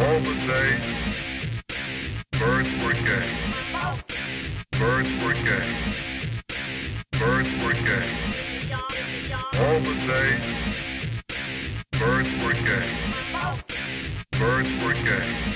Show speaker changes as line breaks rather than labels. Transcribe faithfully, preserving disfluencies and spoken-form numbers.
All the days, birds were gay. Birds were gay. Birds were gay. All the days, birds were gay. Birds were gay.